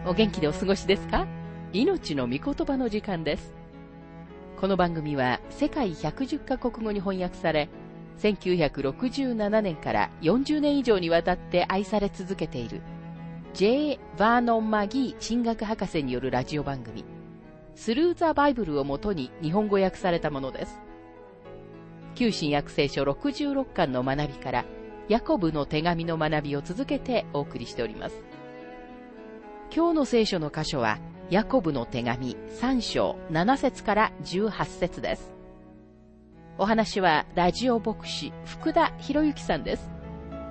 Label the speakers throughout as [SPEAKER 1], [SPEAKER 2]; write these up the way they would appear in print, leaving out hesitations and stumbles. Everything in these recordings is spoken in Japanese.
[SPEAKER 1] お元気でお過ごしですか？命の御言葉の時間です。この番組は世界110カ国語に翻訳され、1967年から40年以上にわたって愛され続けている J. バーノン・マギー神学博士によるラジオ番組、スルー・ザ・バイブルをもとに日本語訳されたものです。旧新約聖書66巻の学びから、ヤコブの手紙の学びを続けてお送りしております。今日の聖書の箇所は、ヤコブの手紙3章7節から18節です。お話はラジオ牧師福田博之さんです。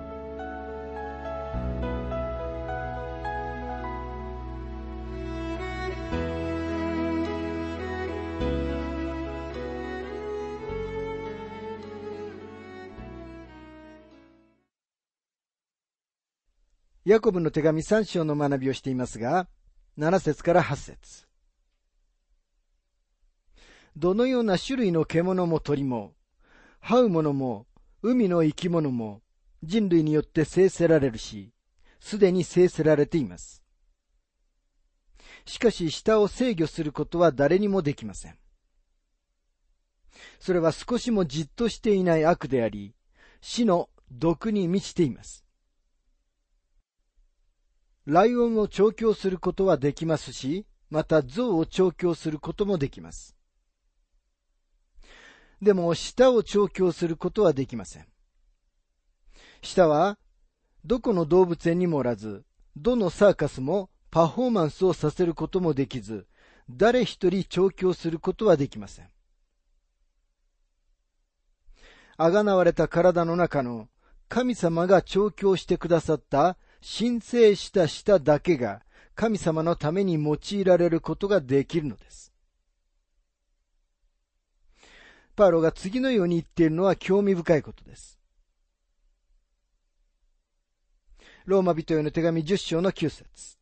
[SPEAKER 2] ヤコブの手紙3章の学びをしていますが、7節から8節。どのような種類の獣も鳥も、這う者も、海の生き物も、人類によって制せられるし、すでに制せられています。しかし、舌を制御することは誰にもできません。それは少しもじっとしていない悪であり、死の毒に満ちています。ライオンを調教することはできますし、また象を調教することもできます。でも、舌を調教することはできません。舌は、どこの動物園にもおらず、どのサーカスもパフォーマンスをさせることもできず、誰一人調教することはできません。あがなわれた体の中の神様が調教してくださった神聖した舌だけが神様のために用いられることができるのです。パウロが次のように言っているのは興味深いことです。ローマ人への手紙10章の9節。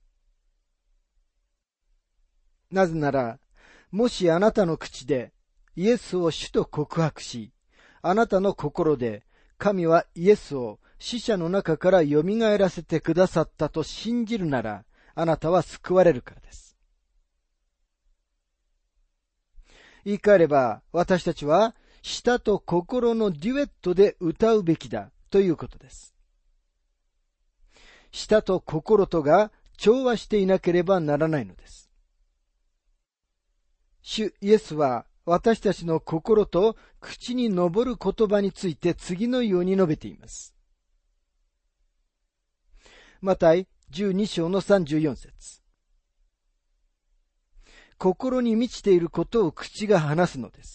[SPEAKER 2] なぜなら、もしあなたの口でイエスを主と告白し、あなたの心で神はイエスを死者の中から蘇らせてくださったと信じるなら、あなたは救われるからです。言い換えれば、私たちは舌と心のデュエットで歌うべきだということです。舌と心とが調和していなければならないのです。主イエスは私たちの心と口に上る言葉について次のように述べています。マタイ12章の34節。心に満ちていることを口が話すのです。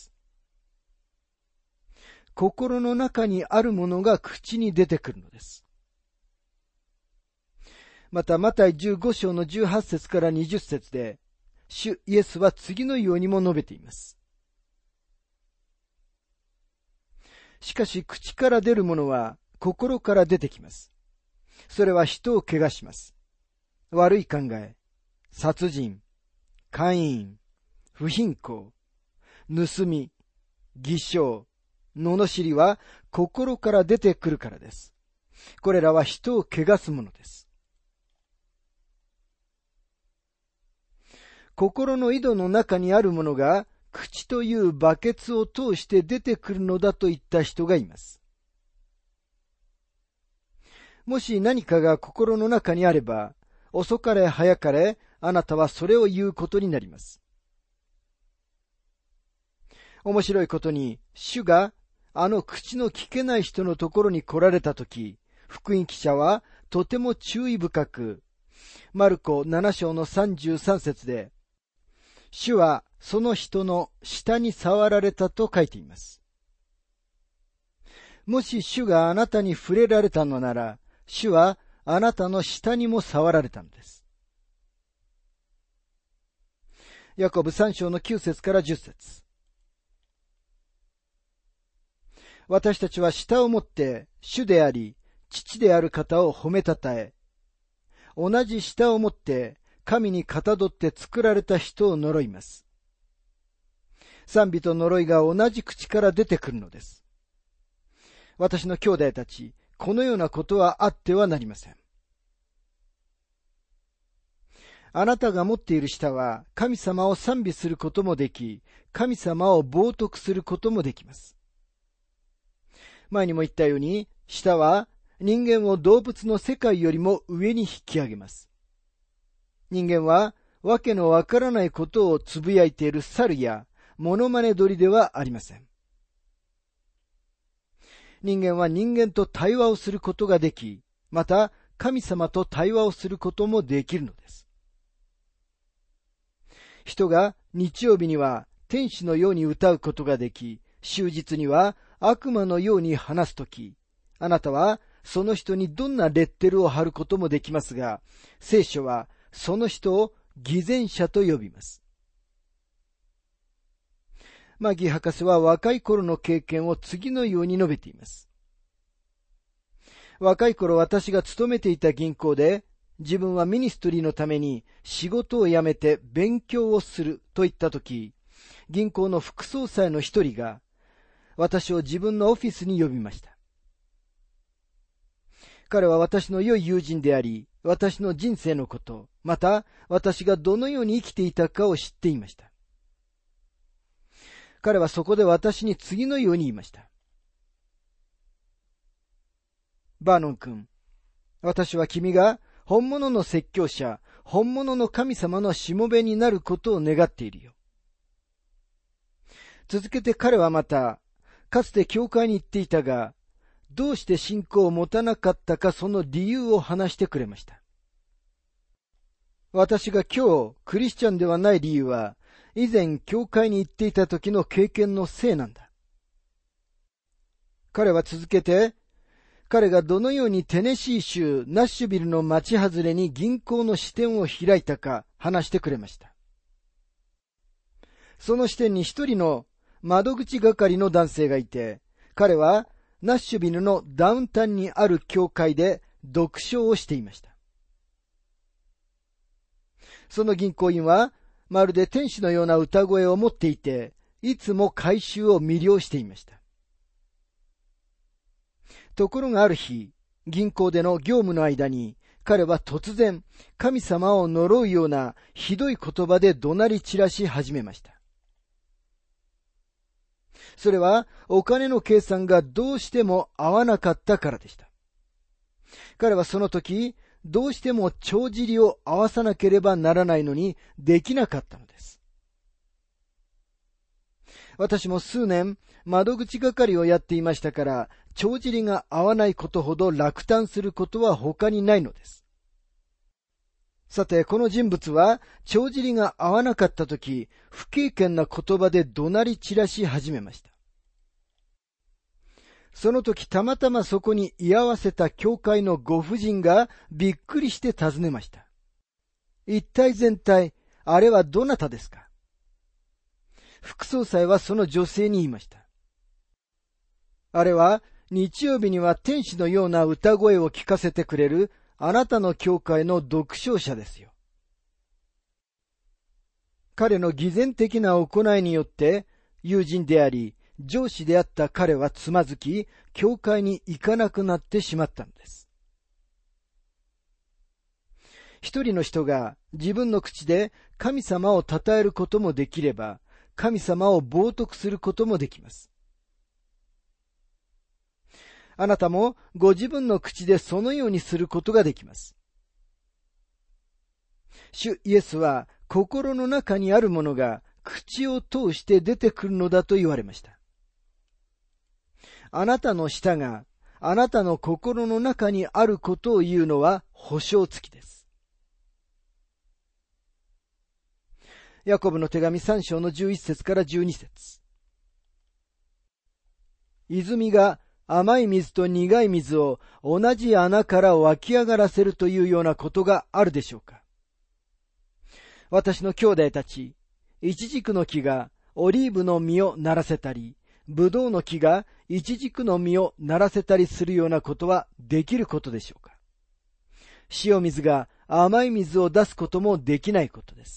[SPEAKER 2] 心の中にあるものが口に出てくるのです。また、マタイ15章の18節から20節で、主イエスは次のようにも述べています。しかし、口から出るものは心から出てきます。それは人を汚します。悪い考え、殺人、姦淫、不貧困、盗み、偽証、罵りは心から出てくるからです。これらは人を汚すものです。心の井戸の中にあるものが口というバケツを通して出てくるのだと言った人がいます。もし何かが心の中にあれば、遅かれ早かれ、あなたはそれを言うことになります。面白いことに、主があの口の聞けない人のところに来られたとき、福音記者はとても注意深く、マルコ7章の33節で、主はその人の舌に触られたと書いています。もし主があなたに触れられたのなら、主はあなたの舌にも触られたのです。ヤコブ3章の9節から10節。私たちは舌をもって主であり、父である方を褒めたたえ、同じ舌をもって神にかたどって作られた人を呪います。賛美と呪いが同じ口から出てくるのです。私の兄弟たち、このようなことはあってはなりません。 あなたが持っている舌は神様を賛美することもでき、神様を冒涜することもできます。前にも言ったように、舌は人間を動物の世界よりも上に引き上げます。人間はわけのわからないことをつぶやいている猿やモノマネ鳥ではありません。人間は人間と対話をすることができ、また神様と対話をすることもできるのです。人が日曜日には天使のように歌うことができ、終日には悪魔のように話すとき、あなたはその人にどんなレッテルを貼ることもできますが、聖書はその人を偽善者と呼びます。マギー博士は若い頃の経験を次のように述べています。若い頃私が勤めていた銀行で、自分はミニストリーのために仕事を辞めて勉強をすると言ったとき、銀行の副総裁の一人が私を自分のオフィスに呼びました。彼は私の良い友人であり、私の人生のこと、また私がどのように生きていたかを知っていました。彼はそこで私に次のように言いました。バーノン君、私は君が本物の説教者、本物の神様のしもべになることを願っているよ。続けて彼はまた、かつて教会に行っていたが、どうして信仰を持たなかったかその理由を話してくれました。私が今日クリスチャンではない理由は、以前教会に行っていた時の経験のせいなんだ。彼は続けて、彼がどのようにテネシー州ナッシュビルの町外れに銀行の支店を開いたか話してくれました。その支店に一人の窓口係の男性がいて、彼はナッシュビルのダウンタウンにある教会で読書をしていました。その銀行員はまるで天使のような歌声を持っていて、いつも回収を魅了していました。ところがある日、銀行での業務の間に、彼は突然、神様を呪うようなひどい言葉で怒鳴り散らし始めました。それはお金の計算がどうしても合わなかったからでした。彼はその時、どうしても帳尻を合わさなければならないのにできなかったのです。私も数年窓口係をやっていましたから、帳尻が合わないことほど落胆することは他にないのです。さて、この人物は帳尻が合わなかったとき、不経験な言葉で怒鳴り散らし始めました。その時たまたまそこに居合わせた教会のご婦人がびっくりして尋ねました。一体全体、あれはどなたですか？副総裁はその女性に言いました。あれは日曜日には天使のような歌声を聞かせてくれるあなたの教会の読書者ですよ。彼の偽善的な行いによって友人であり上司であった彼はつまずき、教会に行かなくなってしまったのです。一人の人が自分の口で神様を称えることもできれば、神様を冒涜することもできます。あなたもご自分の口でそのようにすることができます。主イエスは心の中にあるものが口を通して出てくるのだと言われました。あなたの舌があなたの心の中にあることを言うのは保証付きです。ヤコブの手紙3章の11節から12節。泉が甘い水と苦い水を同じ穴から湧き上がらせるというようなことがあるでしょうか。私の兄弟たち、イチジクの木がオリーブの実をならせたり、ブドウの木がイチジクの実をならせたりするようなことはできることでしょうか。塩水が甘い水を出すこともできないことです。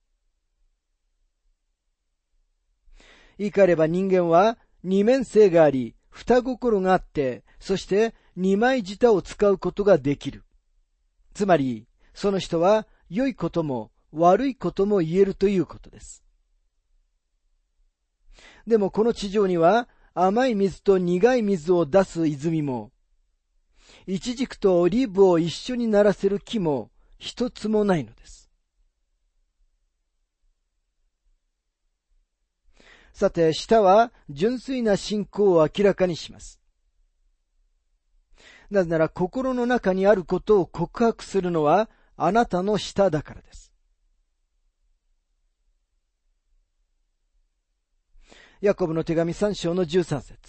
[SPEAKER 2] 言い換えれば人間は二面性があり、二心があって、そして二枚舌を使うことができる。つまり、その人は良いことも悪いことも言えるということです。でもこの地上には甘い水と苦い水を出す泉も、イチジクとオリーブを一緒にならせる木も一つもないのです。さて、舌は純粋な信仰を明らかにします。なぜなら心の中にあることを告白するのはあなたの舌だからです。ヤコブの手紙3章の13節。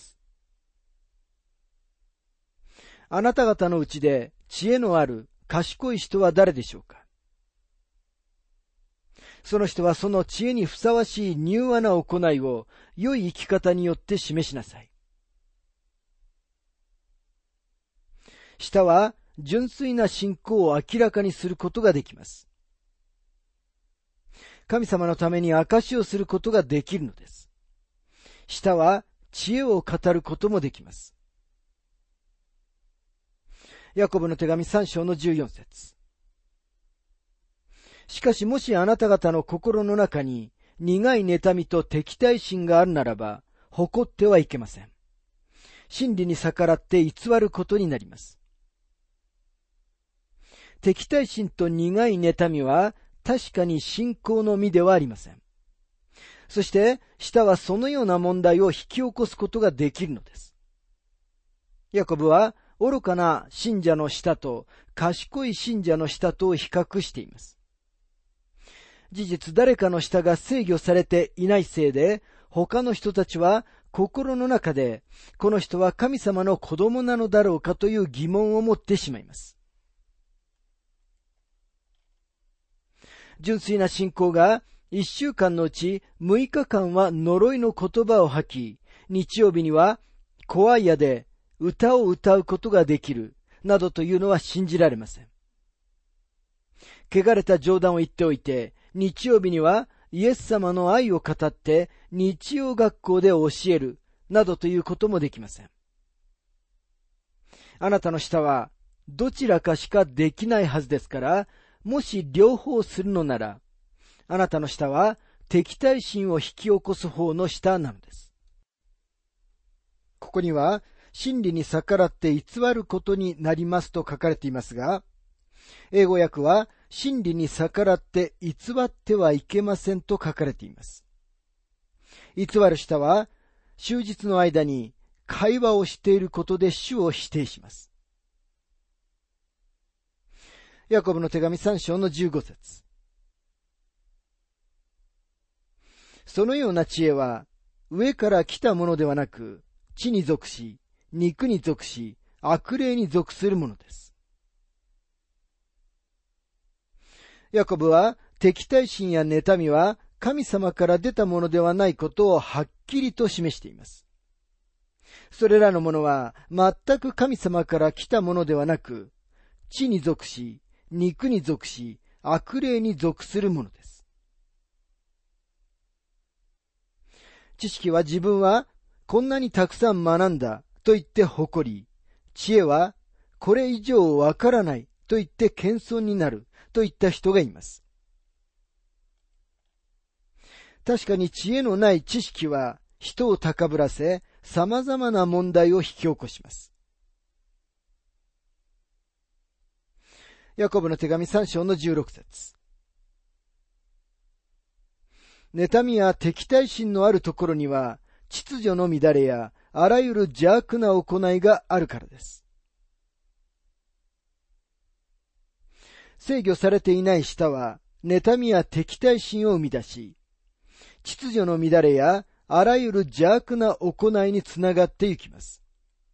[SPEAKER 2] あなた方のうちで知恵のある賢い人は誰でしょうか。その人はその知恵にふさわしい柔和な行いを良い生き方によって示しなさい。舌は純粋な信仰を明らかにすることができます。神様のために証しをすることができるのです。舌は知恵を語ることもできます。ヤコブの手紙3章の14節。しかしもしあなた方の心の中に苦い妬みと敵対心があるならば、誇ってはいけません。真理に逆らって偽ることになります。敵対心と苦い妬みは確かに信仰の実ではありません。そして舌はそのような問題を引き起こすことができるのです。ヤコブは愚かな信者の舌と賢い信者の舌とを比較しています。事実、誰かの舌が制御されていないせいで、他の人たちは心の中で、この人は神様の子供なのだろうかという疑問を持ってしまいます。純粋な信仰が1週間のうち6日間は呪いの言葉を吐き、日曜日にはコアイアで歌を歌うことができる、などというのは信じられません。汚れた冗談を言っておいて、日曜日にはイエス様の愛を語って日曜学校で教える、などということもできません。あなたの舌はどちらかしかできないはずですから、もし両方するのなら、あなたの舌は敵対心を引き起こす方の舌なのです。ここには、真理に逆らって偽ることになりますと書かれていますが、英語訳は、真理に逆らって偽ってはいけませんと書かれています。偽る舌は、終日の間に会話をしていることで主を否定します。ヤコブの手紙3章の15節。そのような知恵は、上から来たものではなく、地に属し、肉に属し、悪霊に属するものです。ヤコブは、敵対心や妬みは、神様から出たものではないことをはっきりと示しています。それらのものは、全く神様から来たものではなく、地に属し、肉に属し、悪霊に属するものです。知識は自分はこんなにたくさん学んだと言って誇り、知恵はこれ以上わからないと言って謙遜になるといった人がいます。確かに知恵のない知識は人を高ぶらせ、様々な問題を引き起こします。ヤコブの手紙3章の16節。妬みや敵対心のあるところには、秩序の乱れやあらゆる邪悪な行いがあるからです。制御されていない舌は、妬みや敵対心を生み出し、秩序の乱れやあらゆる邪悪な行いにつながっていきます。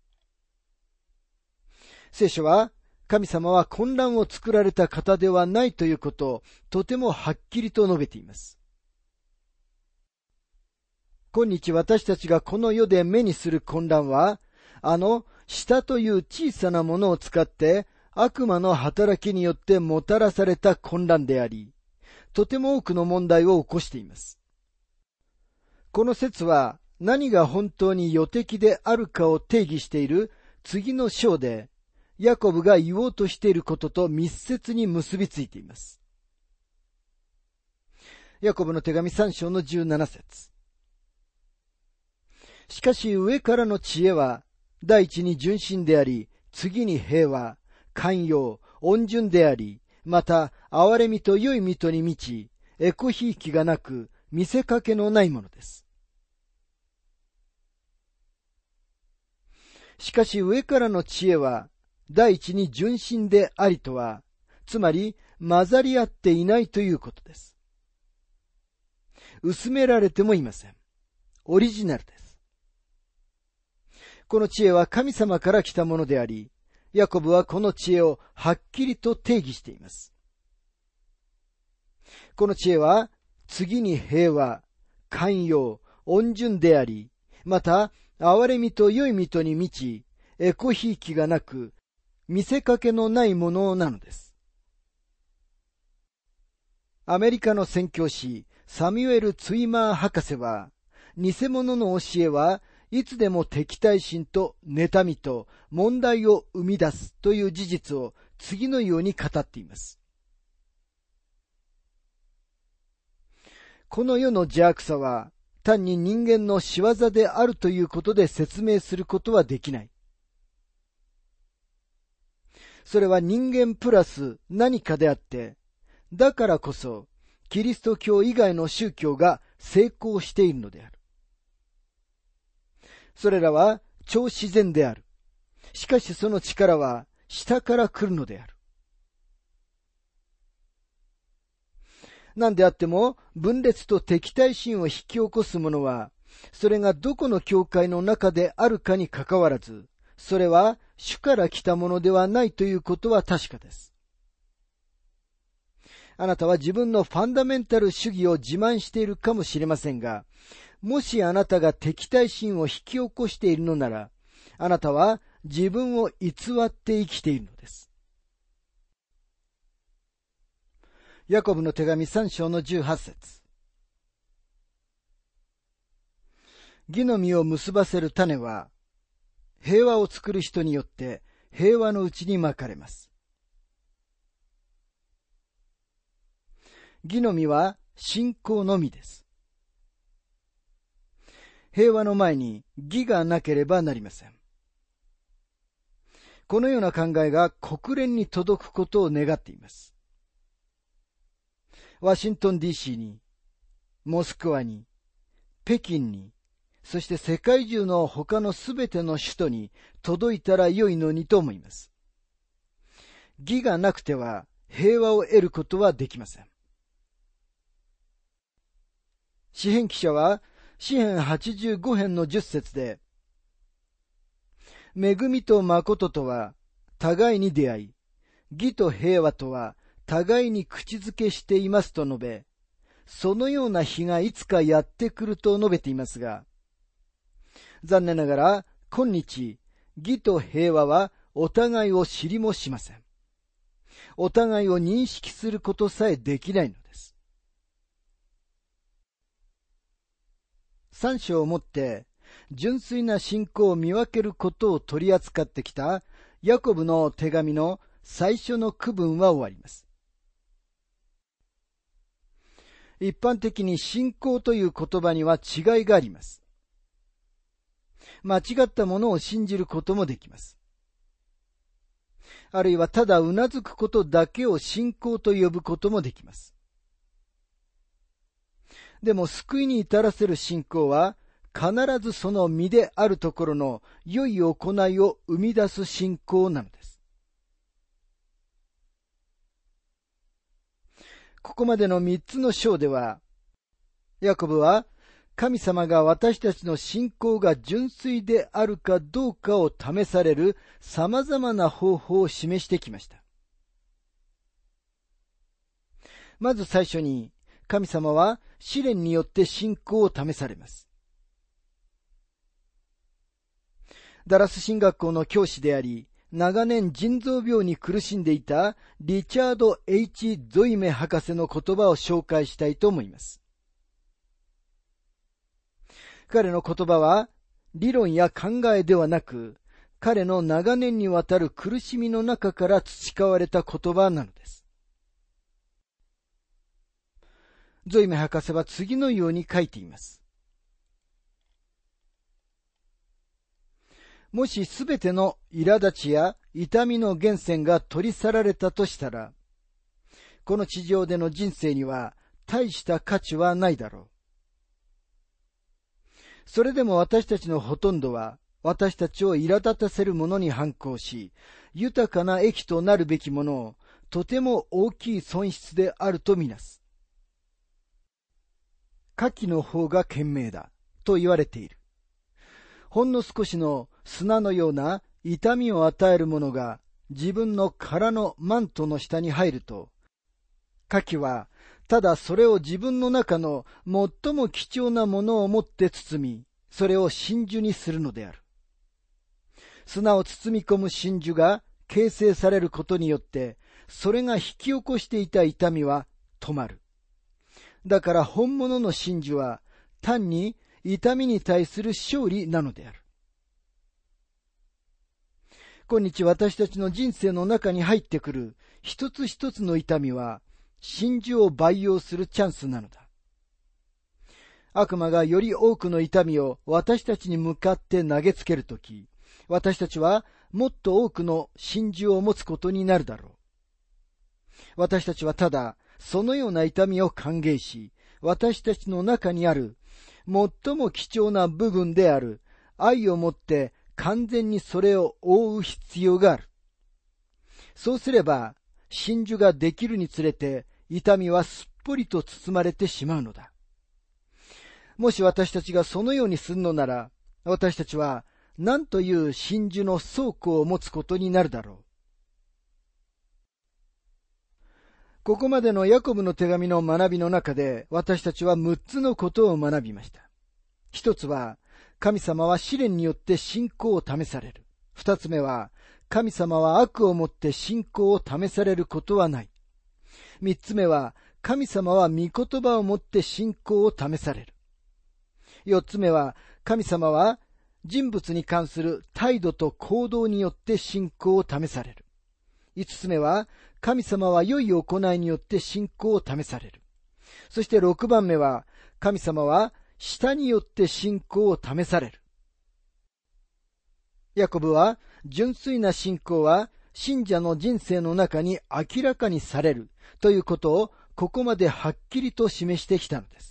[SPEAKER 2] 聖書は、神様は混乱を作られた方ではないということをとてもはっきりと述べています。今日私たちがこの世で目にする混乱は、舌という小さなものを使って悪魔の働きによってもたらされた混乱であり、とても多くの問題を起こしています。この説は何が本当に予的であるかを定義している次の章で、ヤコブが言おうとしていることと密接に結びついています。 ヤコブの手紙3章の17節。しかし上からの知恵は、第一に純真であり、次に平和、寛容、温順であり、また、憐れみと良い人に満ち、エコひいきがなく、見せかけのないものです。しかし上からの知恵は、第一に純真でありとは、つまり混ざり合っていないということです。薄められてもいません。オリジナルです。この知恵は神様から来たものであり、ヤコブはこの知恵をはっきりと定義しています。この知恵は、次に平和、寛容、温順であり、また、憐れみと良い人に満ち、エコひいきがなく、見せかけのないものなのです。アメリカの宣教師、サミュエル・ツイマー博士は、偽物の教えはいつでも敵対心と妬みと問題を生み出すという事実を次のように語っています。この世の邪悪さは単に人間の仕業であるということで説明することはできない。それは人間プラス何かであって、だからこそキリスト教以外の宗教が成功しているのである。それらは超自然である。しかしその力は下から来るのである。なんであっても分裂と敵対心を引き起こすものは、それがどこの教会の中であるかにかかわらず、それは主から来たものではないということは確かです。あなたは自分のファンダメンタル主義を自慢しているかもしれませんが、もしあなたが敵対心を引き起こしているのなら、あなたは自分を偽って生きているのです。ヤコブの手紙3章の18節。義の実を結ばせる種は、平和を作る人によって平和のうちにまかれます。義の実は信仰の実です。平和の前に義がなければなりません。このような考えが国連に届くことを願っています。ワシントン DC に、モスクワに、北京に、そして世界中の他のすべての首都に届いたら良いのにと思います。義がなくては平和を得ることはできません。詩編記者は詩編85編の10節で、恵みと誠とは互いに出会い、義と平和とは互いに口づけしていますと述べ、そのような日がいつかやってくると述べていますが、残念ながら今日、義と平和はお互いを知りもしません。お互いを認識することさえできないのです。3章をもって純粋な信仰を見分けることを取り扱ってきたヤコブの手紙の最初の区分は終わります。一般的に信仰という言葉には違いがあります。間違ったものを信じることもできます。あるいはただうなずくことだけを信仰と呼ぶこともできます。でも救いに至らせる信仰は必ずその身であるところの良い行いを生み出す信仰なのです。ここまでの3つの章では、ヤコブは神様が私たちの信仰が純粋であるかどうかを試される様々な方法を示してきました。まず最初に、神様は試練によって信仰を試されます。ダラス神学校の教師であり、長年腎臓病に苦しんでいたリチャード・ H. ゾイメ博士の言葉を紹介したいと思います。彼の言葉は理論や考えではなく、彼の長年にわたる苦しみの中から培われた言葉なのです。 ゾイメ博士は次のように書いています。もしすべての苛立ちや痛みの源泉が取り去られたとしたら、この地上での人生には大した価値はないだろう。それでも私たちのほとんどは、私たちを苛立たせるものに反抗し、豊かな益となるべきものをとても大きい損失であるとみなす。火器の方が賢明だと言われている。ほんの少しの砂のような痛みを与えるものが自分の殻のマントの下に入ると、火器はただそれを自分の中の最も貴重なものを持って包み、それを真珠にするのである。砂を包み込む真珠が形成されることによって、それが引き起こしていた痛みは止まる。だから本物の真珠は単に痛みに対する勝利なのである。今日私たちの人生の中に入ってくる一つ一つの痛みは真珠を培養するチャンスなのだ。悪魔がより多くの痛みを私たちに向かって投げつけるとき、私たちはもっと多くの真珠を持つことになるだろう。私たちはただそのような痛みを歓迎し、私たちの中にある最も貴重な部分である愛をもって完全にそれを覆う必要がある。そうすれば真珠ができるにつれて痛みはすっぽりと包まれてしまうのだ。もし私たちがそのようにするのなら、私たちは何という真珠の倉庫を持つことになるだろう。ここまでのヤコブの手紙の学びの中で、私たちは6つのことを学びました。一つは、神様は試練によって信仰を試される。二つ目は、神様は悪をもって信仰を試されることはない。三つ目は、神様は御言葉をもって信仰を試される。四つ目は、神様は人物に関する態度と行動によって信仰を試される。五つ目は、神様は良い行いによって信仰を試される。そして6番目は、神様は舌によって信仰を試される。ヤコブは、純粋な信仰は信者の人生の中に明らかにされるということをここまではっきりと示してきたのです。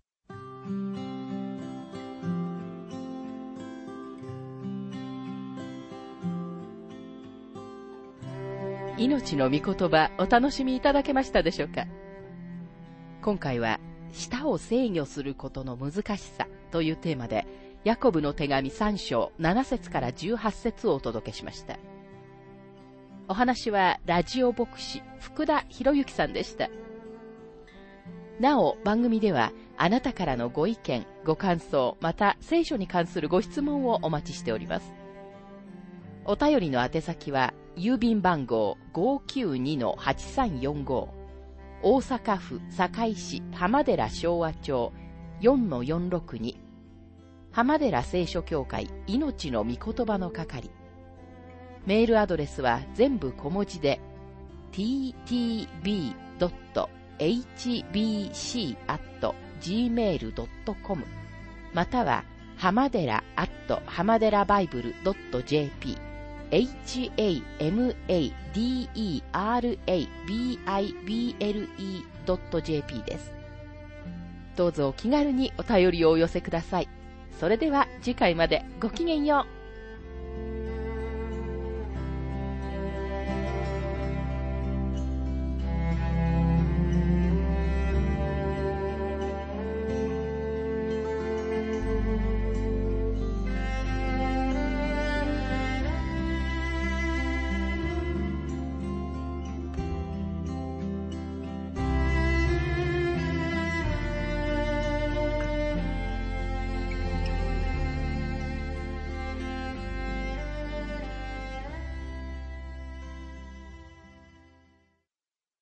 [SPEAKER 1] 命の御言葉お楽しみいただけましたでしょうか。今回は舌を制御することの難しさというテーマでヤコブの手紙3章7節から18節をお届けしました。お話はラジオ牧師福田博之さんでした。なお番組ではあなたからのご意見ご感想また聖書に関するご質問をお待ちしております。お便りの宛先は郵便番号 592-8345 大阪府堺市浜寺昭和町 4-462 浜寺聖書協会命の御言葉の係。メールアドレスは全部小文字で ttb.hbc@gmail.com または浜寺浜寺バイブル .jp hamaderabible.jp です。どうぞお気軽にお便りをお寄せください。それでは次回までごきげんよう。